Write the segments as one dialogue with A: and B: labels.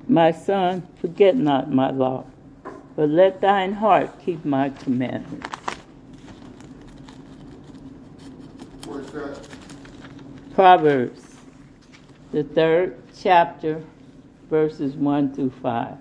A: My son, forget not my law, but let thine heart keep my commandments.
B: What's that?
A: Proverbs, the 3rd chapter, verses 1 through 5.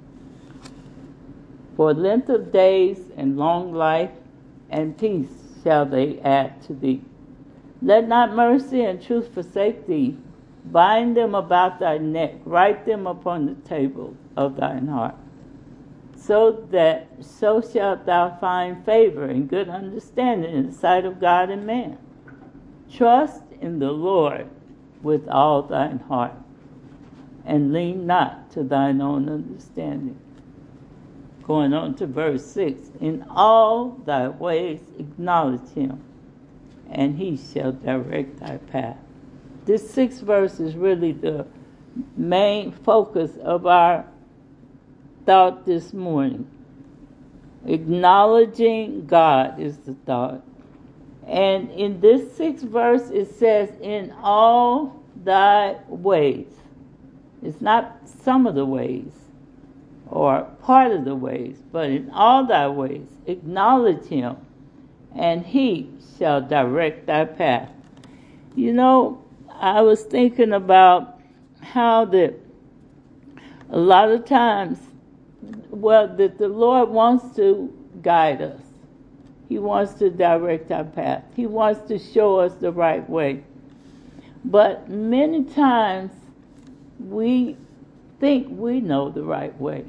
A: For length of days and long life and peace shall they add to thee. Let not mercy and truth forsake thee. Bind them about thy neck, write them upon the table of thine heart, so shalt thou find favor and good understanding in the sight of God and man. Trust in the Lord with all thine heart, and lean not to thine own understanding. Going on to verse 6. In all thy ways acknowledge him, and he shall direct thy path. This 6th verse is really the main focus of our thought this morning. Acknowledging God is the thought. And in this 6th verse it says, in all thy ways. It's not some of the ways or part of the ways, but in all thy ways acknowledge him, and he shall direct thy path. You know, I was thinking about how that a lot of times, that the Lord wants to guide us. He wants to direct our path. He wants to show us the right way. But many times we think we know the right way.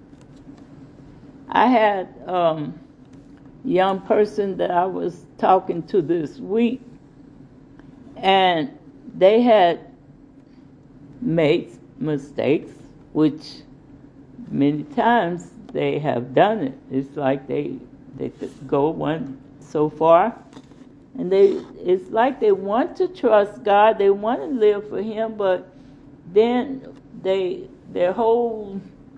A: I had a young person that I was talking to this week, and they had made mistakes, which many times they have done it. It's like they go one so far, and it's like they want to trust God, they want to live for him, but then their whole,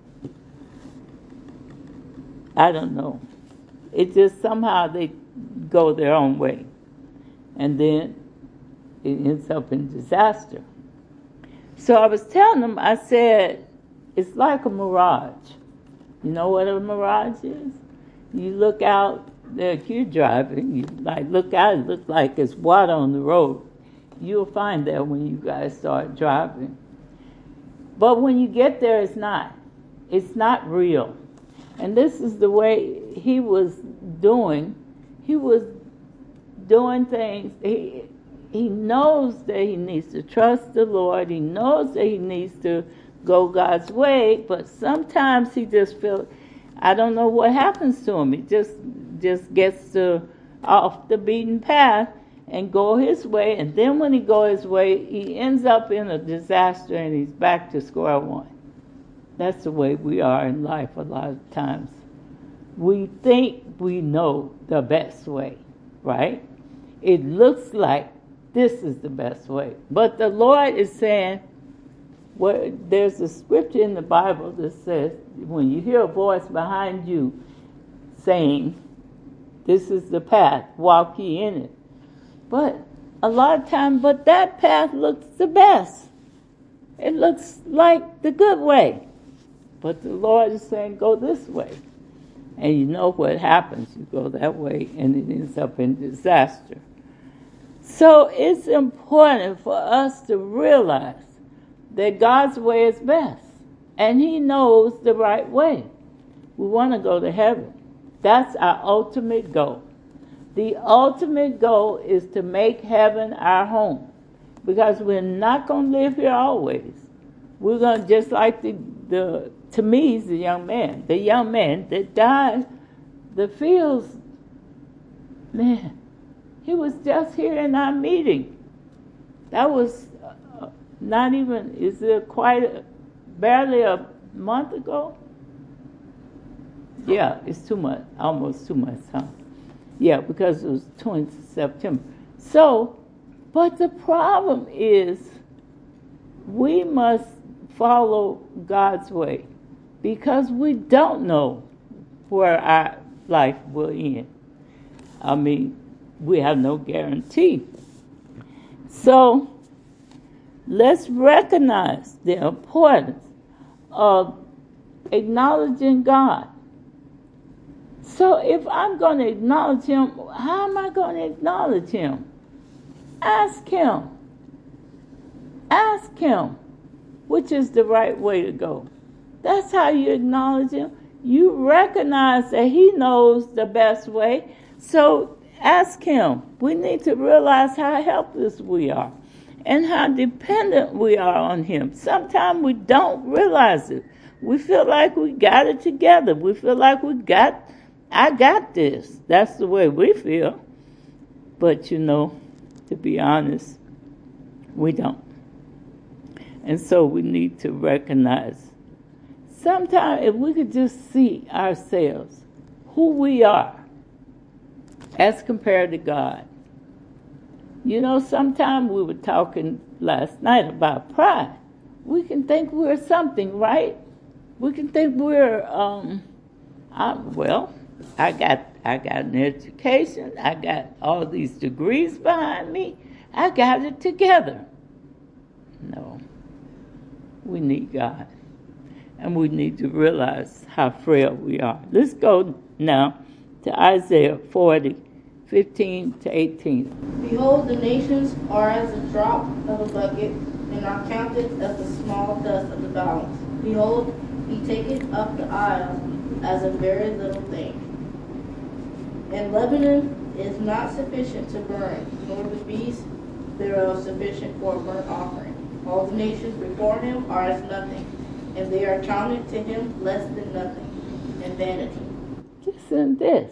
A: I don't know, it just somehow they go their own way, and then it ends up in disaster. So I was telling them, I said, it's like a mirage. You know what a mirage is? You look out there, you're driving, you look out, it looks like it's water on the road. You'll find that when you guys start driving. But when you get there, it's not. It's not real. And this is the way he was doing. He was doing things. He knows that he needs to trust the Lord. He knows that he needs to go God's way, but sometimes he just feels, I don't know what happens to him. He just gets off the beaten path and go his way, and then when he goes his way, he ends up in a disaster and he's back to square one. That's the way we are in life a lot of times. We think we know the best way, right? It looks like this is the best way. But the Lord is saying, there's a scripture in the Bible that says, when you hear a voice behind you saying, this is the path, walk ye in it. But a lot of times, that path looks the best. It looks like the good way. But the Lord is saying, go this way. And you know what happens. You go that way and it ends up in disaster. So it's important for us to realize that God's way is best. And he knows the right way. We want to go to heaven. That's our ultimate goal. The ultimate goal is to make heaven our home. Because we're not going to live here always. We're going to, just like to me, he's the young man. The young man that died, the fields, man, he was just here in our meeting. That was not even, is it barely a month ago? Yeah, it's 2 months, almost 2 months, huh? Yeah, because it was 20th September. So, but the problem is we must follow God's way because we don't know where our life will end. I mean, we have no guarantee. So, let's recognize the importance of acknowledging God. So if I'm going to acknowledge him, how am I going to acknowledge him? Ask him. Ask him which is the right way to go. That's how you acknowledge him. You recognize that he knows the best way. So ask him. We need to realize how helpless we are and how dependent we are on him. Sometimes we don't realize it. We feel like we got it together. We feel like I got this. That's the way we feel. But to be honest, we don't. And so we need to recognize. Sometimes if we could just see ourselves, who we are, as compared to God. Sometimes we were talking last night about pride. We can think we're something, right? We can think we're, I got an education. I got all these degrees behind me. I got it together. No. We need God. And we need to realize how frail we are. Let's go now to Isaiah 40:15-18.
C: Behold, the nations are as a drop of a bucket, and are counted as the small dust of the balance. Behold, he taketh up the isle as a very little thing. And Lebanon is not sufficient to burn, nor the beasts thereof sufficient for a burnt offering. All the nations before him are as nothing, and they are counted to him less than nothing, and vanity.
A: Listen to this.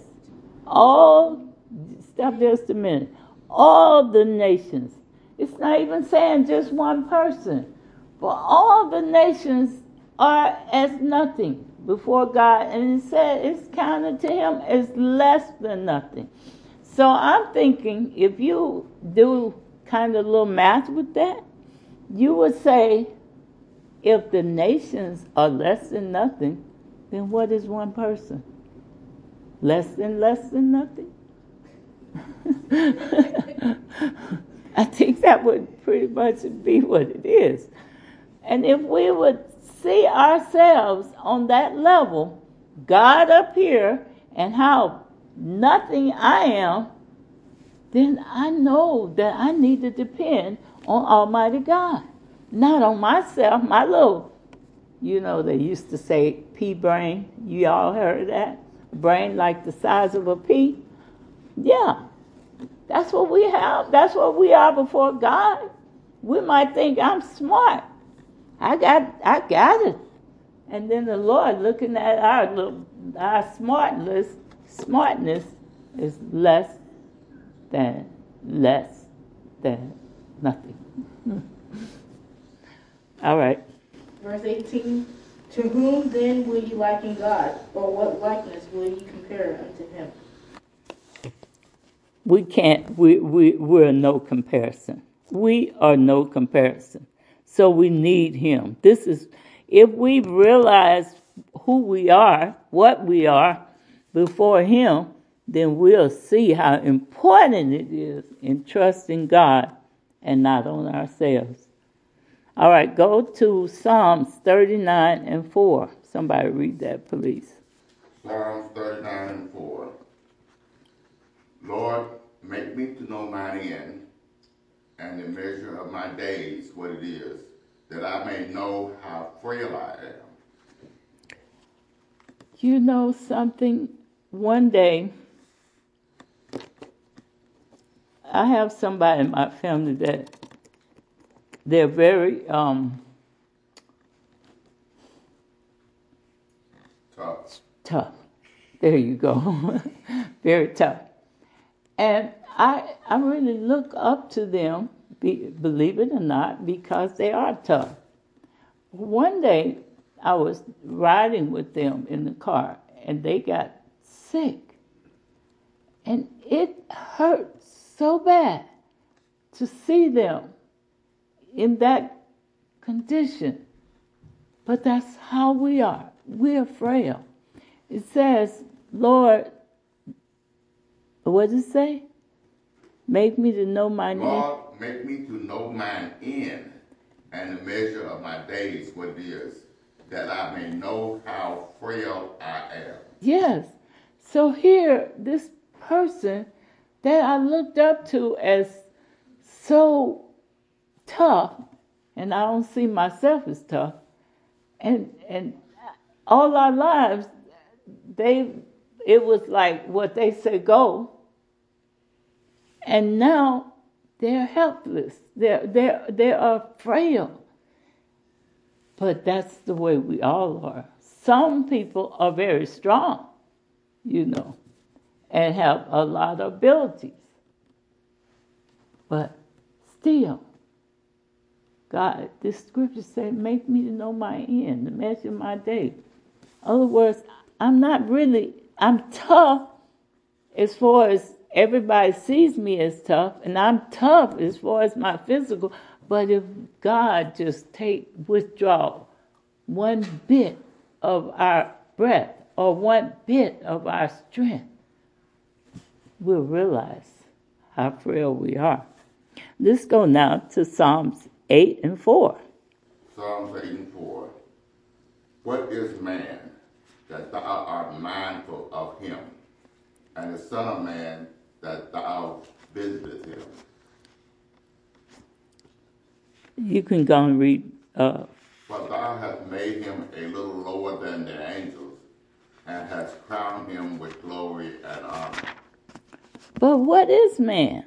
A: Stop just a minute. All the nations. It's not even saying just one person. For all the nations are as nothing before God. And it said it's counted to him as less than nothing. So I'm thinking if you do kind of a little math with that, you would say if the nations are less than nothing, then what is one person? Less than nothing? I think that would pretty much be what it is. And if we would see ourselves on that level, God up here, and how nothing I am, then I know that I need to depend on Almighty God. Not on myself, my little, they used to say pea brain. You all heard that? Brain like the size of a pea. Yeah, that's what we have. That's what we are before God. We might think I'm smart. I got it. And then the Lord looking at our smartness is less than nothing. All right.
C: Verse 18, to whom then will ye liken God, or what likeness will ye compare unto him?
A: We can't, we're no comparison. We are no comparison. So we need him. If we realize who we are, what we are before him, then we'll see how important it is in trusting God and not on ourselves. All right, go to Psalms 39:4. Somebody read that, please.
B: Psalms 39:4. Lord, make me to know mine end, and the measure of my days, what it is, that I may know how frail I am.
A: You know something? One day, I have somebody in my family that they're very tough. There you go. Very tough. And I really look up to them, believe it or not, because they are tough. One day, I was riding with them in the car, and they got sick. And it hurt so bad to see them in that condition. But that's how we are. We're frail. It says, Lord, what does it say? Make me to know mine end.
B: Lord, make me to know mine end, and the measure of my days, what it is, that I may know how frail I am.
A: Yes. So here, this person that I looked up to as so tough, and I don't see myself as tough, and all our lives, it was like what they say go, and now they're helpless. They are frail. But that's the way we all are. Some people are very strong, and have a lot of abilities. But still, God, this scripture said, make me to know my end, to measure my day. In other words, I'm tough as far as everybody sees me as tough, and I'm tough as far as my physical, but if God just withdraw one bit of our breath or one bit of our strength, we'll realize how frail we are. Let's go now to Psalms 8 and 4.
B: Psalms 8 and 4. What is man that thou art mindful of him, and the son of man that thou visitest him?
A: You can go and read.
B: For thou hast made him a little lower than the angels, and hast crowned him with glory and honor.
A: But what is man?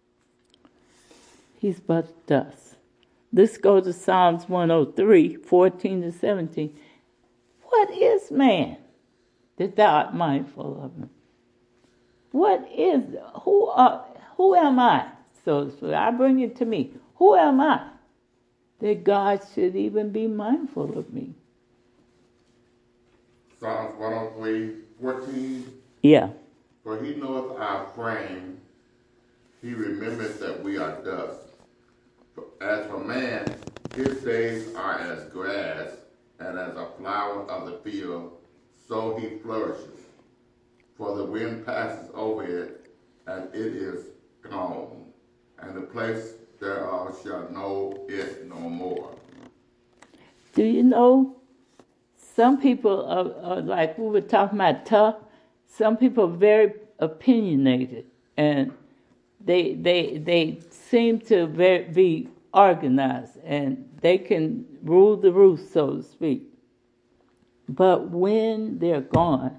A: He's but dust. Let's go to Psalms 103, 14 to 17. What is man that thou art mindful of him? Who am I? So I bring it to me. Who am I that God should even be mindful of me?
B: Psalms 103, 14.
A: Yeah.
B: For he knoweth our frame, he remembereth that we are dust. As for man, his days are as grass, and as a flower of the field, so he flourishes. For the wind passes over it, and it is gone, and the place thereof shall know it no more.
A: Do you know, some people are like we were talking about tough. Some people are very opinionated, and they seem to be organized, and they can rule the roost, so to speak. But when they're gone,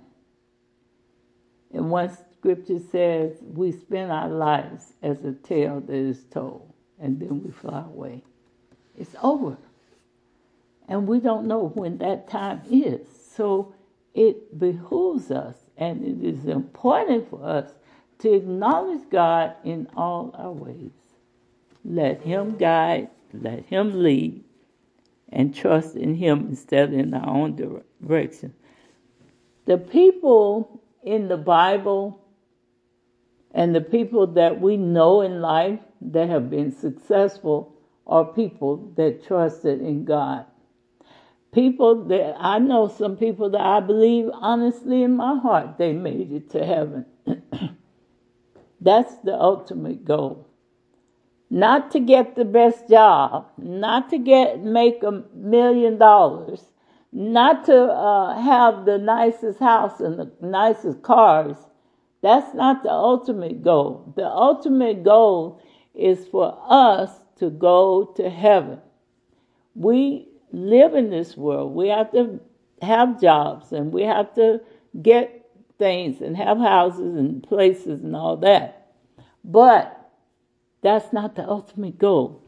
A: and one scripture says, we spend our lives as a tale that is told, and then we fly away. It's over. And we don't know when that time is. So it behooves us, and it is important for us to acknowledge God in all our ways. Let him guide, let him lead, and trust in him instead of in our own direction. The people in the Bible and the people that we know in life that have been successful are people that trusted in God. People that I know, some people that I believe honestly in my heart they made it to heaven. That's the ultimate goal. Not to get the best job, not to make $1 million, not to have the nicest house and the nicest cars. That's not the ultimate goal. The ultimate goal is for us to go to heaven. We live in this world. We have to have jobs, and we have to get things and have houses and places and all that. But that's not the ultimate goal.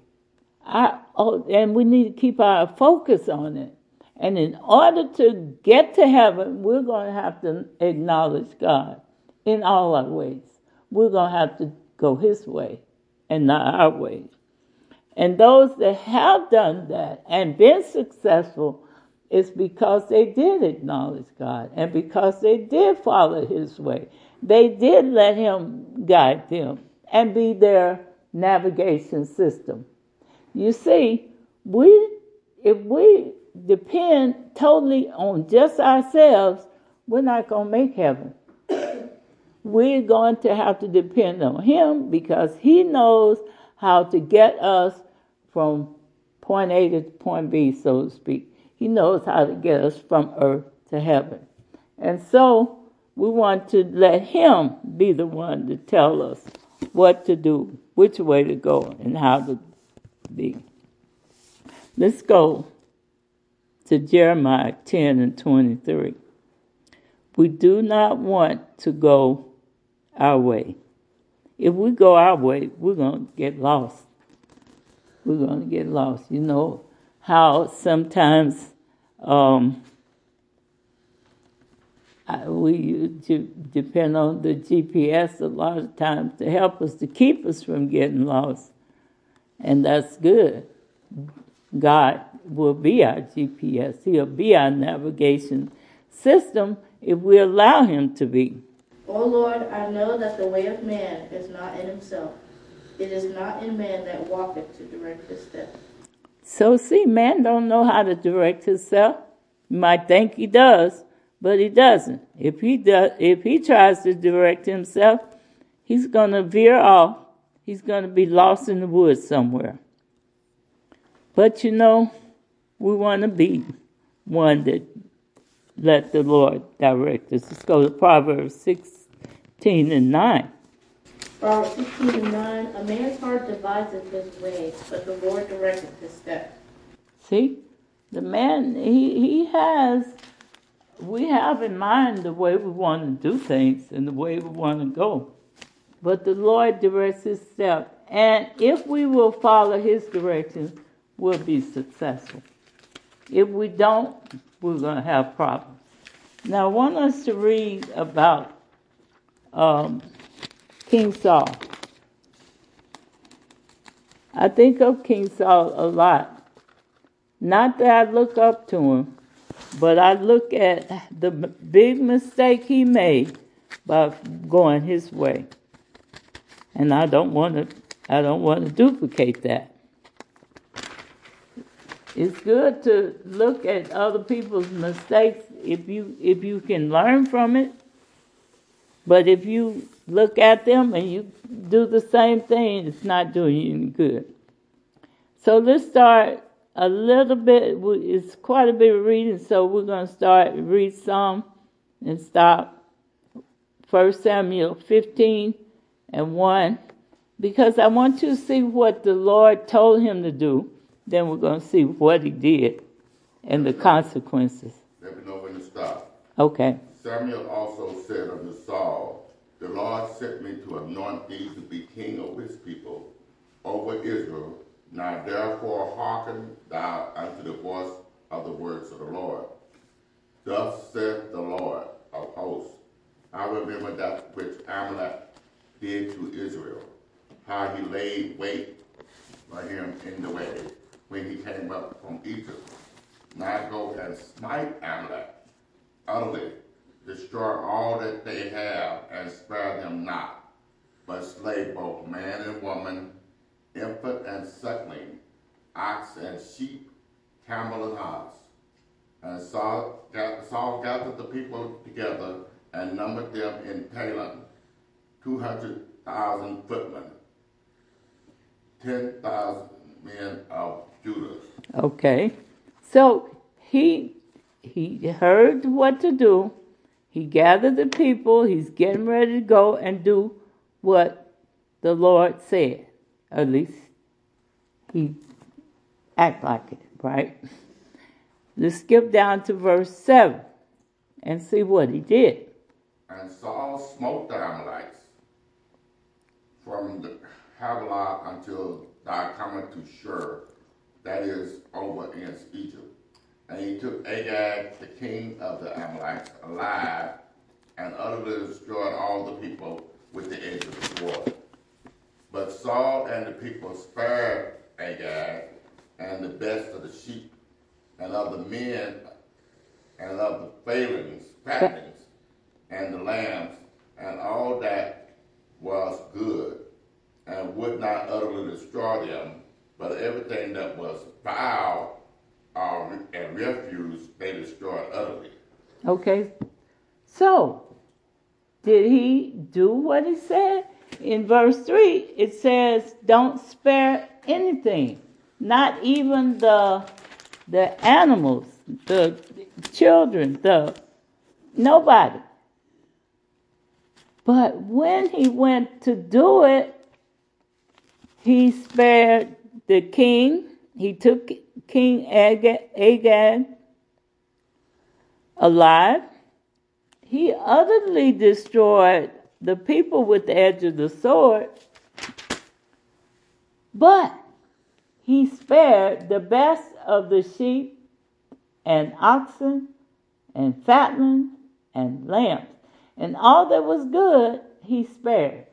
A: And we need to keep our focus on it. And in order to get to heaven, we're going to have to acknowledge God in all our ways. We're going to have to go his way and not our way. And those that have done that and been successful is because they did acknowledge God and because they did follow his way. They did let him guide them and be their navigation system. You see, if we depend totally on just ourselves, we're not going to make heaven. We're going to have to depend on him because he knows how to get us from point A to point B, so to speak. He knows how to get us from earth to heaven. And so we want to let him be the one to tell us what to do, which way to go, and how to be. Let's go to Jeremiah 10 and 23. We do not want to go our way. If we go our way, we're going to get lost. We're going to get lost. You know how sometimes we depend on the GPS a lot of times to help us, to keep us from getting lost. And that's good. God will be our GPS. He'll be our navigation system if we allow him to be.
C: O Lord, I know that the way of man is not in himself. It is not in man that walketh to direct his steps.
A: So see, man don't know how to direct himself. You might think he does, but he doesn't. If he tries to direct himself, he's going to veer off. He's going to be lost in the woods somewhere. But you know, we want to be one that let the Lord direct us. Let's go to Proverbs 16 and 9.
C: Proverbs 16 and 9, a man's heart deviseth his way, but the Lord directeth his steps.
A: See, the man, we have in mind the way we want to do things and the way we want to go. But the Lord directs his steps. And if we will follow his directions, we'll be successful. If we don't, we're going to have problems. Now, I want us to read about King Saul. I think of King Saul a lot. Not that I look up to him, but I look at the big mistake he made by going his way. And I don't want to duplicate that. It's good to look at other people's mistakes if you can learn from it. But if you look at them and you do the same thing, it's not doing you any good. So let's start a little bit. It's quite a bit of reading, so we're going to read some and stop 1 Samuel 15 and 1, because I want you to see what the Lord told him to do. Then we're going to see what he did and the consequences.
B: Let me know when to stop.
A: Okay.
B: Samuel also said unto Saul, the Lord sent me to anoint thee to be king over his people, over Israel. Now therefore hearken thou unto the voice of the words of the Lord. Thus saith the Lord of hosts, I remember that which Amalek did to Israel, how he laid wait for him in the way when he came up from Egypt. Now go and smite Amalek utterly, destroy all that they have, and spare them not, but slay both man and woman, infant and suckling, ox and sheep, camel and ox. And Saul gathered the people together and numbered them in Palan, 200,000 footmen, 10,000 men of Judah.
A: Okay. So he heard what to do. He gathered the people. He's getting ready to go and do what the Lord said. At least he act like it, right? Let's skip down to verse 7 and see what he did.
B: And Saul smote the Amalekites from the Havilah until thou comest to Shur, that is over against Egypt. And he took Agag, the king of the Amalekites, alive, and utterly destroyed all the people with the edge of the sword. But Saul and the people spared Agag, and the best of the sheep, and of the men, and of the fattenings, and the lambs, and all that was good, and would not utterly destroy them, but everything that was foul and refuse they destroyed utterly.
A: Okay. So, did he do what he said? In verse 3, it says, don't spare anything, not even the animals, the children, nobody. But when he went to do it, he spared the king. He took King Agag alive. He utterly destroyed the people with the edge of the sword. But he spared the best of the sheep and oxen and fatlings and lambs. And all that was good, he spared.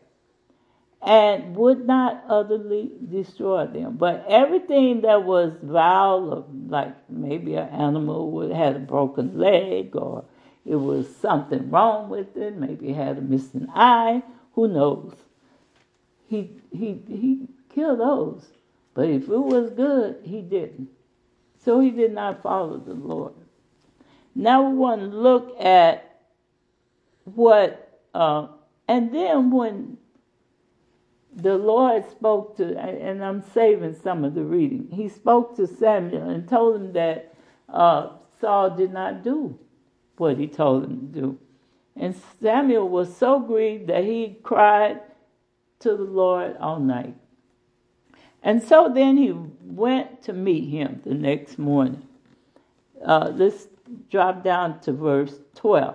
A: And would not utterly destroy them. But everything that was vile, like maybe an animal had a broken leg, or it was something wrong with it, maybe it had a missing eye, who knows? He killed those. But if it was good, he didn't. So he did not follow the Lord. Now we want to look at what, and then when the Lord spoke to, and I'm saving some of the reading, he spoke to Samuel and told him that Saul did not do what he told him to do. And Samuel was so grieved that he cried to the Lord all night. And so then he went to meet him the next morning. Let's drop down to verse 12.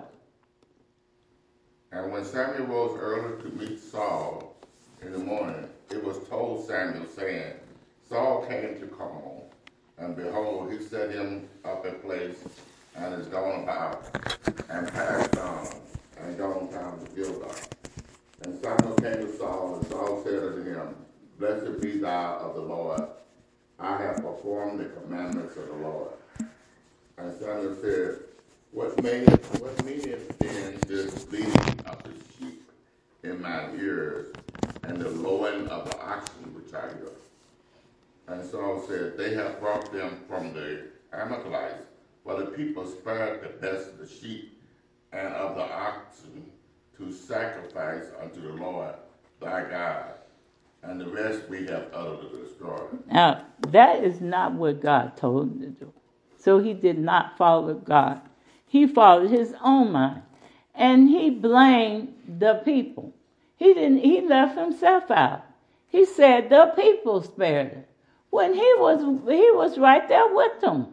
B: And when Samuel rose early to meet Saul in the morning, it was told Samuel, saying, Saul came to Carmel, and behold, he set him up a place, and is gone about, and passed on, and gone down to Gilgal. And Samuel came to Saul, and Saul said unto him, Blessed be thou of the Lord. I have performed the commandments of the Lord. And Samuel said, What meaneth then this bleating of the sheep in my ears, and the lowing of the oxen which I hear? And Saul said, They have brought them from the Amalekites, for the people spared the best of the sheep and of the oxen to sacrifice unto the Lord thy God, and the rest we have utterly destroyed.
A: Now, that is not what God told him to do. So he did not follow God. He followed his own mind. And he blamed the people. He left himself out. He said the people spared him, when he was right there with them.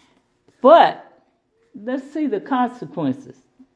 A: But let's see the consequences.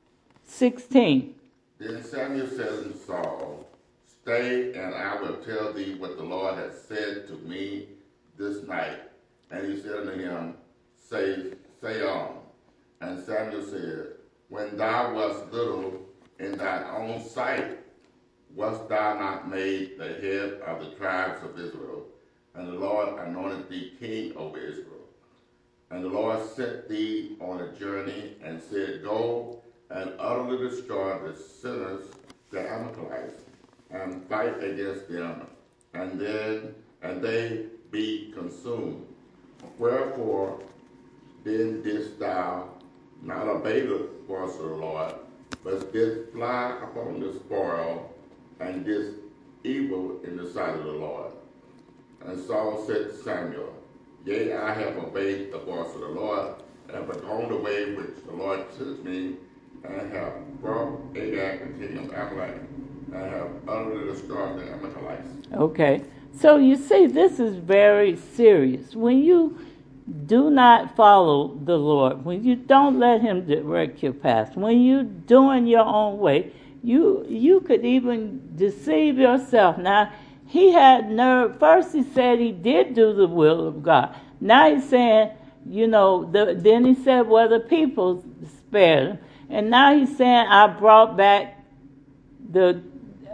A: 16.
B: Then Samuel said unto Saul, Stay, and I will tell thee what the Lord has said to me this night. And he said unto him, Say on. And Samuel said, When thou wast little in thine own sight, wast thou not made the head of the tribes of Israel? And the Lord anointed thee king over Israel. And the Lord sent thee on a journey, and said, Go and utterly destroy the sinners, the Amalekites, and fight against them, and they be consumed. Wherefore then didst thou not obey the voice of the Lord, but didst fly upon the spoil, and didst evil in the sight of the Lord? And Saul said to Samuel, Yea, I have obeyed the voice of the Lord, and have gone the way which the Lord took me, and have brought Agag the king of Amalek, and have utterly destroyed the Amalekites.
A: Okay. So you see, this is very serious. When you do not follow the Lord, when you don't let him direct your path, when you're doing your own way, you could even deceive yourself. Now, he had nerve. First he said he did do the will of God. Now he's saying, then he said, well, the people spared him. And now he's saying, I brought back the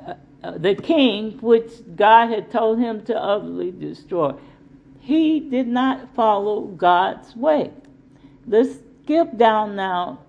A: king, which God had told him to utterly destroy. He did not follow God's way. Let's skip down now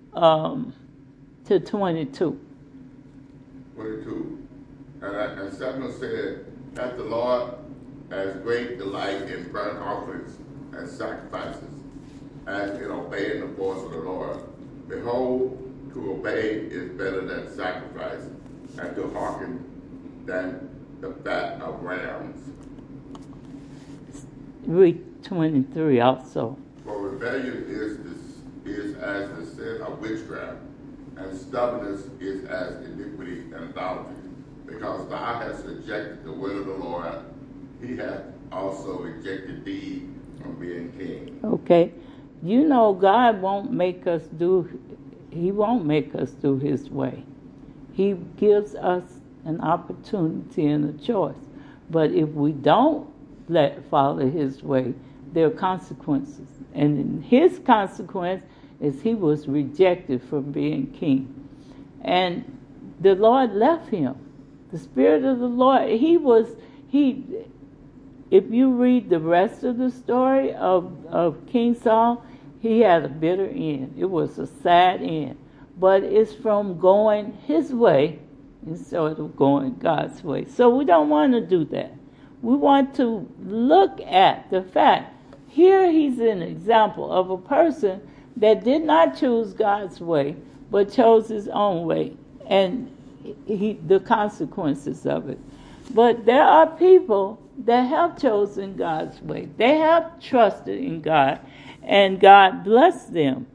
A: to 22.
B: 22. And Samuel said, Hath the Lord as great delight in burnt offerings and sacrifices as in obeying the voice of the Lord? Behold, to obey is better than sacrifice, and to hearken than the fat of rams.
A: Read 23 also.
B: For rebellion is as the sin of witchcraft, and stubbornness is as iniquity and idolatry. Because thou hast rejected the word of the Lord, he hath also rejected thee from being king.
A: Okay. You know, God won't make us do, he won't make us do his way. He gives us an opportunity and a choice. But if we don't follow his way, there are consequences. And his consequence is he was rejected from being king. And the Lord left him. The Spirit of the Lord, if you read the rest of the story of King Saul, he had a bitter end. It was a sad end. But it's from going his way instead of going God's way. So we don't want to do that. We want to look at the fact, here he's an example of a person that did not choose God's way, but chose his own way, and the consequences of it. But there are people that have chosen God's way. They have trusted in God, and God blessed them.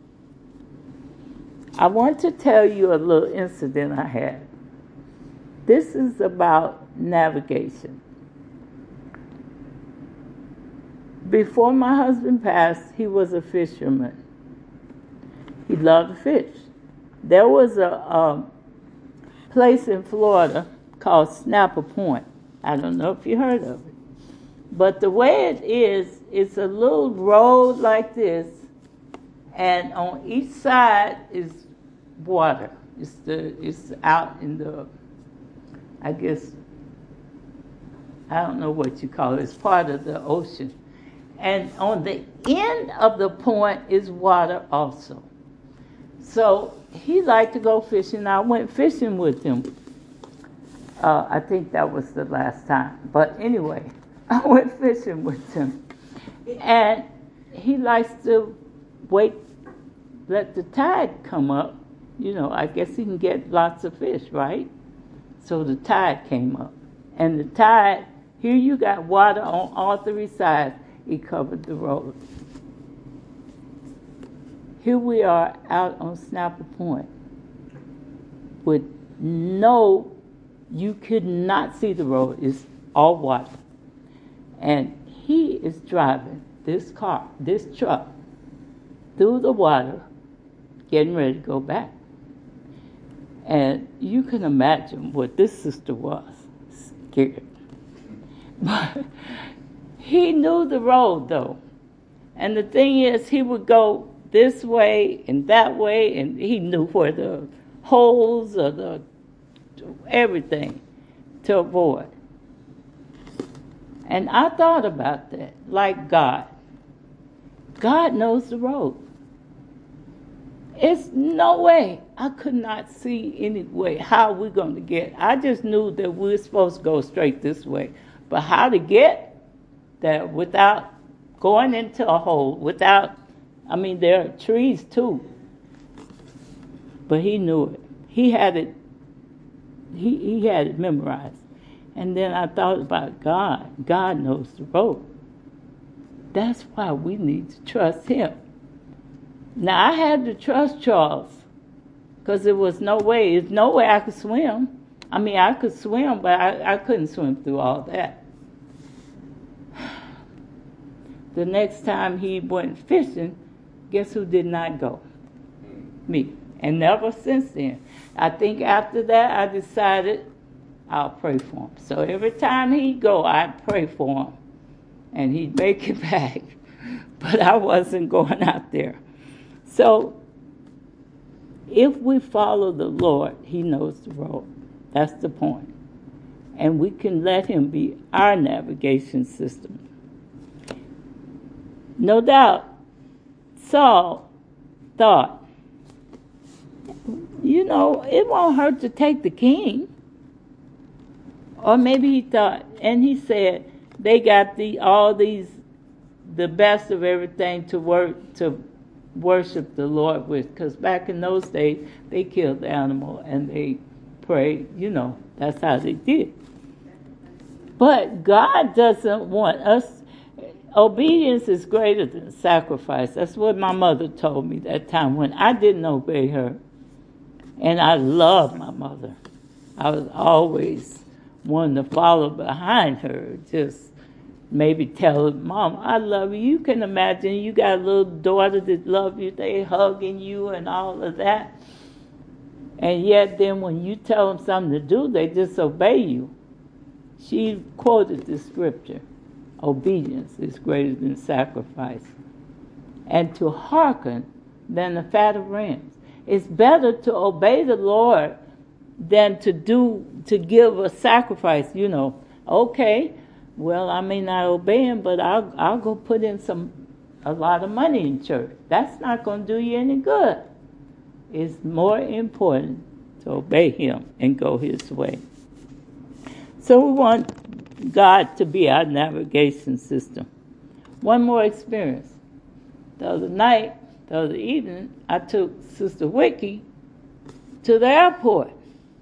A: I want to tell you a little incident I had. This is about navigation. Before my husband passed, he was a fisherman. He loved to fish. There was a place in Florida called Snapper Point. I don't know if you heard of it. But the way it is, it's a little road like this, and on each side is water. It's out in the, I guess, I don't know what you call it. It's part of the ocean. And on the end of the point is water also. So he liked to go fishing. I went fishing with him. I think that was the last time. But anyway, I went fishing with him. And he likes to let the tide come up. You know, I guess he can get lots of fish, right? So the tide came up. And the tide, here you got water on all three sides. He covered the road. Here we are out on Snapper Point with you could not see the road. It's all water. And he is driving this truck, through the water, getting ready to go back. And you can imagine what this sister was, scared. But he knew the road, though. And the thing is, he would go this way, and he knew where the holes or the everything to avoid. And I thought about that, like God. God knows the road. It's no way. I could not see any way how we're going to get. I just knew that we were supposed to go straight this way. But how to get there without going into a hole, there are trees too. But he knew it. He had it. He had it memorized. And then I thought about God. God knows the road. That's why we need to trust him. Now, I had to trust Charles because there was no way. There's no way I could swim. I could swim, but I couldn't swim through all that. The next time he went fishing, guess who did not go? Me. And never since then. I think after that, I decided I'll pray for him. So every time he'd go, I'd pray for him. And he'd make it back. But I wasn't going out there. So if we follow the Lord, he knows the road. That's the point. And we can let him be our navigation system. No doubt, Saul thought, it won't hurt to take the king. Or maybe he thought, and he said, they got the best of everything to worship the Lord with. Because back in those days, they killed the animal and they prayed. That's how they did. But God doesn't want us. Obedience is greater than sacrifice. That's what my mother told me that time when I didn't obey her. And I loved my mother. I was always wanting to follow behind her, just maybe tell her, Mom, I love you. You can imagine you got a little daughter that loves you. They hugging you and all of that. And yet then when you tell them something to do, they disobey you. She quoted the scripture, obedience is greater than sacrifice. And to hearken than the fat of rams. It's better to obey the Lord than to give a sacrifice. Okay, well, I may not obey him, but I'll go put in a lot of money in church. That's not going to do you any good. It's more important to obey him and go his way. So we want God to be our navigation system. One more experience. The other evening, I took Sister Wiki to the airport.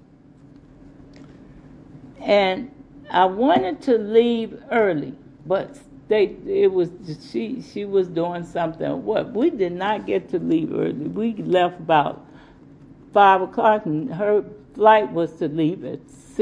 A: And I wanted to leave early, but she was doing something. We did not get to leave early. We left about 5 o'clock, and her flight was to leave at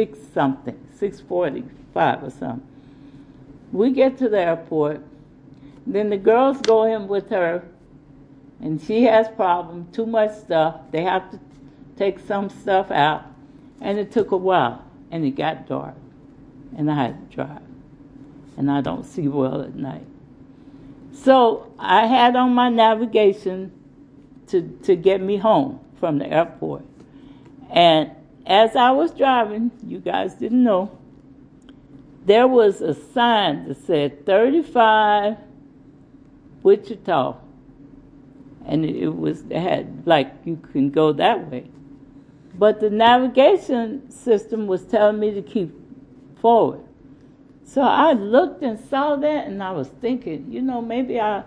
A: 6:45 or something. We get to the airport, then the girls go in with her, and she has problems, too much stuff. They have to take some stuff out, and it took a while, and it got dark, and I had to drive, and I don't see well at night. So I had on my navigation to get me home from the airport. And as I was driving, you guys didn't know, there was a sign that said 35 Wichita. And it had, like, you can go that way. But the navigation system was telling me to keep forward. So I looked and saw that, and I was thinking, maybe I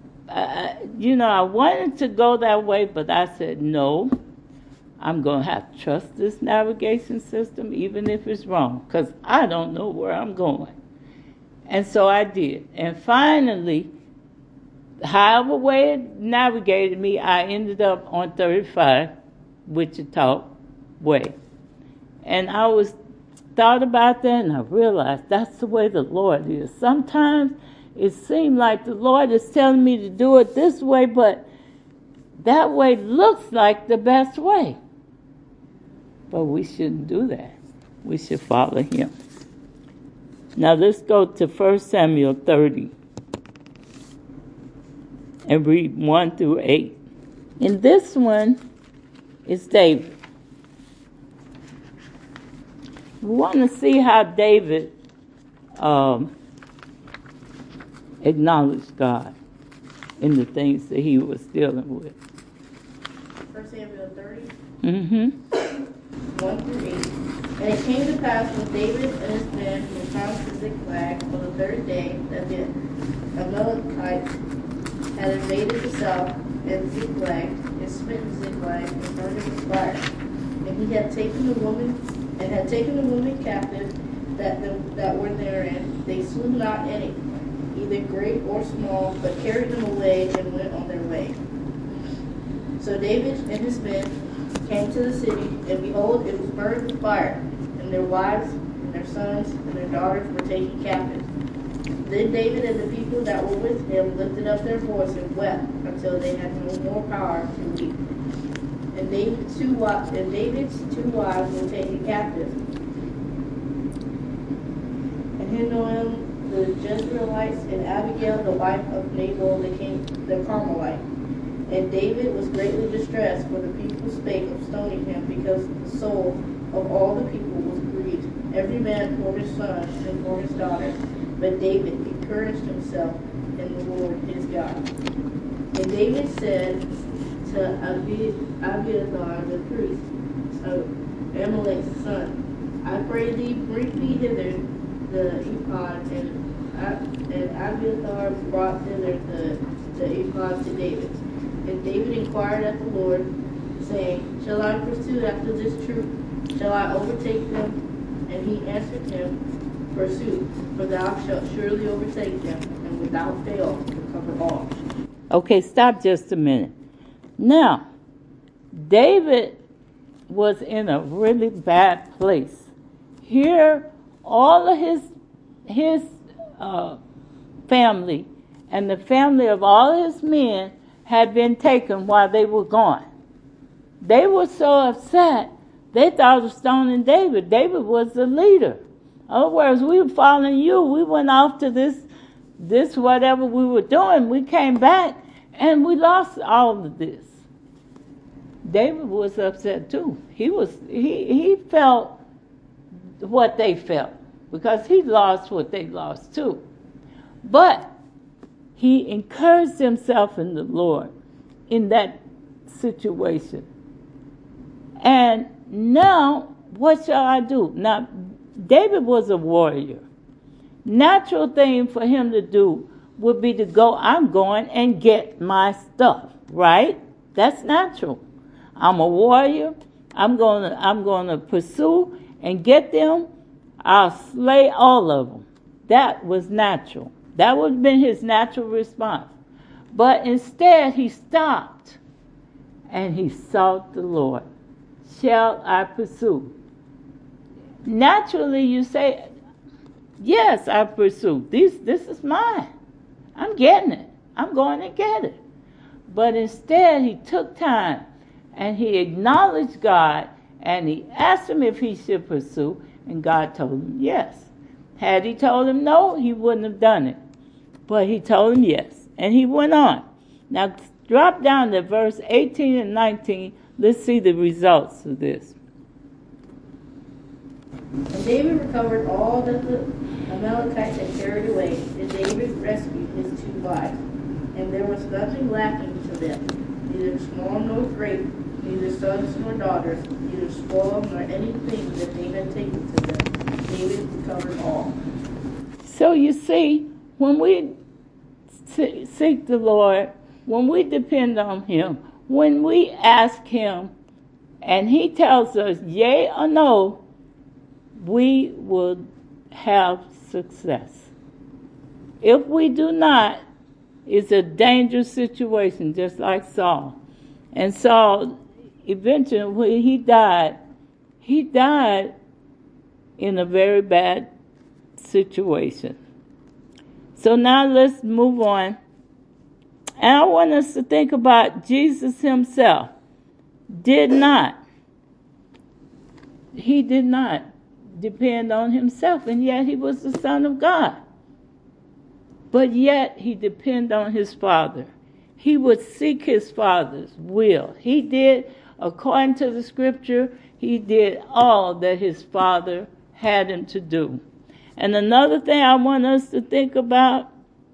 A: wanted to go that way, but I said, no, I'm going to have to trust this navigation system, even if it's wrong, because I don't know where I'm going. And so I did. And finally, however way it navigated me, I ended up on 35 Wichita Way. And I thought about that, and I realized that's the way the Lord is. Sometimes it seemed like the Lord is telling me to do it this way, but that way looks like the best way. But we shouldn't do that. We should follow him. Now let's go to 1 Samuel 30 and read 1 through 8. In this one is David. We want to see how David acknowledged God in the things that he was dealing with.
C: 1 Samuel 30,
A: 1
C: through 8. And it came to pass when David and his men were come to Ziklag on the third day that the Amalekites had invaded the south and Ziklag, and smitten Ziklag, and burned it with fire. And he had taken the woman captive that were therein. They slew not any, either great or small, but carried them away and went on their way. So David and his men came to the city, and behold, it was burned with fire, and their wives and their sons and their daughters were taken captive. Then David and the people that were with him lifted up their voice and wept until they had no more power to weep. And David's two wives were taken captive. And Ahinoam the Jezreelites, and Abigail the wife of Nabal the Carmelite. And David was greatly distressed, for the people spake of stoning him, because the soul of all the people was grieved, every man for his son and for his daughter. But David encouraged himself in the Lord his God. And David said to Abiathar the priest, Ahimelech's son, I pray thee, bring me hither the ephod. And Abiathar brought hither the ephod to David. And David inquired at the Lord, saying, Shall I pursue after this troop? Shall I overtake them? And he answered him, Pursue, for thou shalt surely overtake them, and without fail recover all.
A: Okay, stop just a minute. Now, David was in a really bad place. Here, all of his family and the family of all his men had been taken while they were gone. They were so upset, they thought of stoning David. David was the leader. In other words, we were following you. We went off to this whatever we were doing. We came back, and we lost all of this. David was upset too. He felt what they felt because he lost what they lost too. But he encouraged himself in the Lord in that situation. And now, what shall I do? Now, David was a warrior. Natural thing for him to do would be to go, I'm going and get my stuff, right? That's natural. I'm a warrior. I'm going to pursue and get them. I'll slay all of them. That was natural. That would have been his natural response. But instead, he stopped and he sought the Lord. Shall I pursue? Naturally, you say, yes, I pursue. This is mine. I'm getting it. I'm going to get it. But instead, he took time and he acknowledged God and he asked him if he should pursue, and God told him yes. Had he told him no, he wouldn't have done it. But he told him yes, and he went on. Now, drop down to verse 18 and 19. Let's see the results of this.
C: And David recovered all that the Amalekites had carried away, and David rescued his 2 wives. And there was nothing lacking to them, neither small nor great, neither sons nor daughters, neither spoil nor anything that they had taken to them. David recovered all.
A: So you see, when we seek the Lord, when we depend on him, when we ask him, and he tells us yea or no, we will have success. If we do not, it's a dangerous situation, just like Saul. And Saul, eventually, when he died in a very bad situation. So now let's move on. And I want us to think about Jesus himself. He did not depend on himself, and yet he was the Son of God. But yet he depended on his Father. He would seek his Father's will. He did, according to the Scripture, he did all that his Father had him to do. And another thing I want us to think about,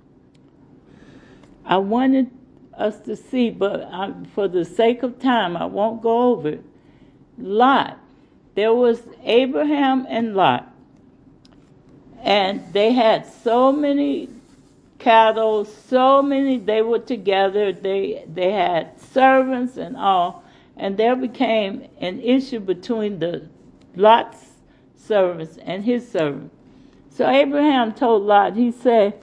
A: I wanted us to see, but for the sake of time, I won't go over it. Lot. There was Abraham and Lot. And they had so many cattle, they were together, they had servants and all, and there became an issue between the Lot's servants and his servants. So Abraham told Lot, he said,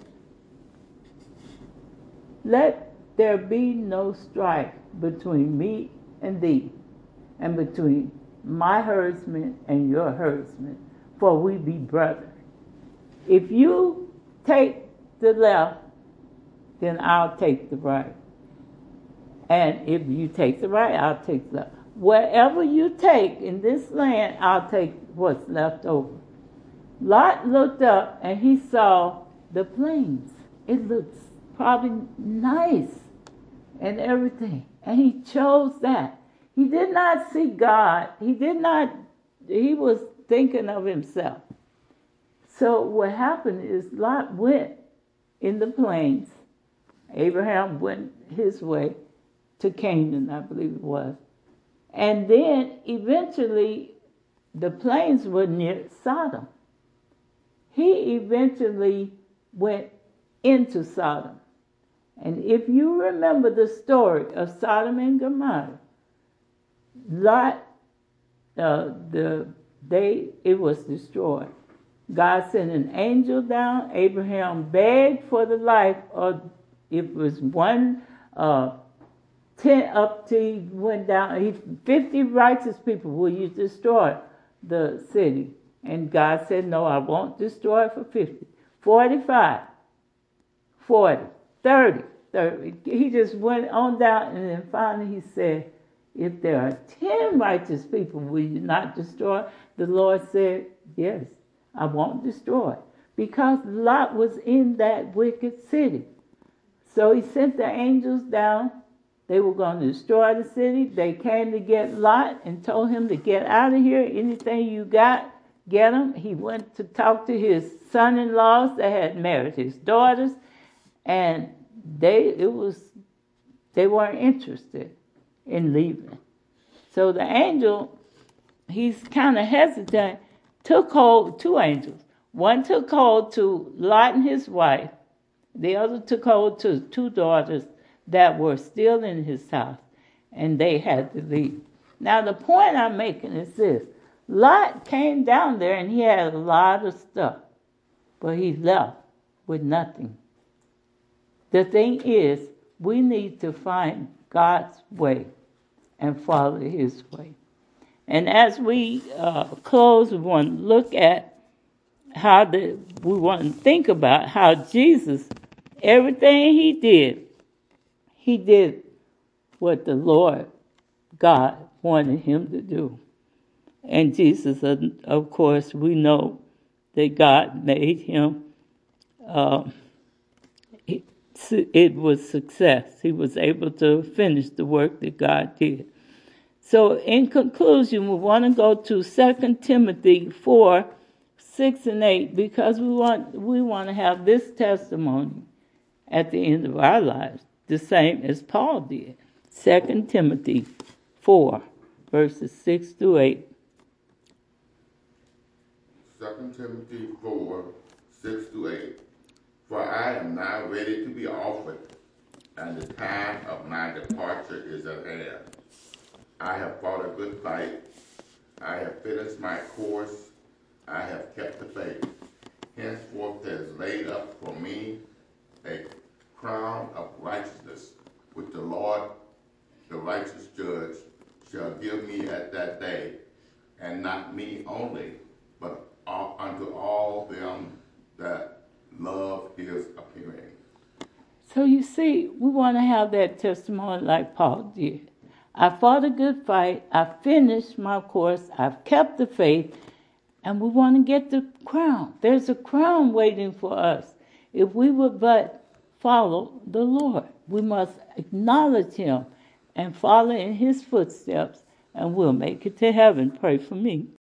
A: let there be no strife between me and thee, and between my herdsmen and your herdsmen, for we be brethren. If you take the left, then I'll take the right. And if you take the right, I'll take the left. Wherever you take in this land, I'll take what's left over. Lot looked up and he saw the plains. It looked probably nice and everything. And he chose that. He did not see God. He was thinking of himself. So what happened is Lot went in the plains. Abraham went his way to Canaan, I believe it was. And then eventually the plains were near Sodom. He eventually went into Sodom. And if you remember the story of Sodom and Gomorrah, Lot, it was destroyed. God sent an angel down. Abraham begged for the life of, it was one 10 up to he went down. 50 righteous people, will you destroy the city? And God said, no, I won't destroy it for 50. 45, 40, 30. He just went on down, and then finally he said, if there are 10 righteous people, will you not destroy? The Lord said, yes, I won't destroy, because Lot was in that wicked city. So he sent the angels down. They were going to destroy the city. They came to get Lot and told him to get out of here. Anything you got, get him. He went to talk to his son-in-laws that had married his daughters, and they weren't interested in leaving. So the angel, he's kind of hesitant, took hold, two angels. One took hold to Lot and his wife. The other took hold to two daughters that were still in his house, and they had to leave. Now the point I'm making is this. Lot came down there and he had a lot of stuff, but he left with nothing. The thing is, we need to find God's way and follow his way. And as we close, we want to look at we want to think about how Jesus, everything he did what the Lord God wanted him to do. And Jesus, of course, we know that God made him, it was success. He was able to finish the work that God did. So in conclusion, we want to go to 2 Timothy 4, 6 and 8, because we want to have this testimony at the end of our lives, the same as Paul did. 2 Timothy 4, verses 6 through 8.
B: 2 Timothy 4, 6 through 8. For I am now ready to be offered, and the time of my departure is at hand. I have fought a good fight. I have finished my course. I have kept the faith. Henceforth there is laid up for me a crown of righteousness, which the Lord, the righteous judge, shall give me at that day, and not me only, but unto all them that love his appearing.
A: So you see, we want to have that testimony like Paul did. I fought a good fight. I finished my course. I've kept the faith. And we want to get the crown. There's a crown waiting for us if we would but follow the Lord. We must acknowledge him and follow in his footsteps, and we'll make it to heaven. Pray for me.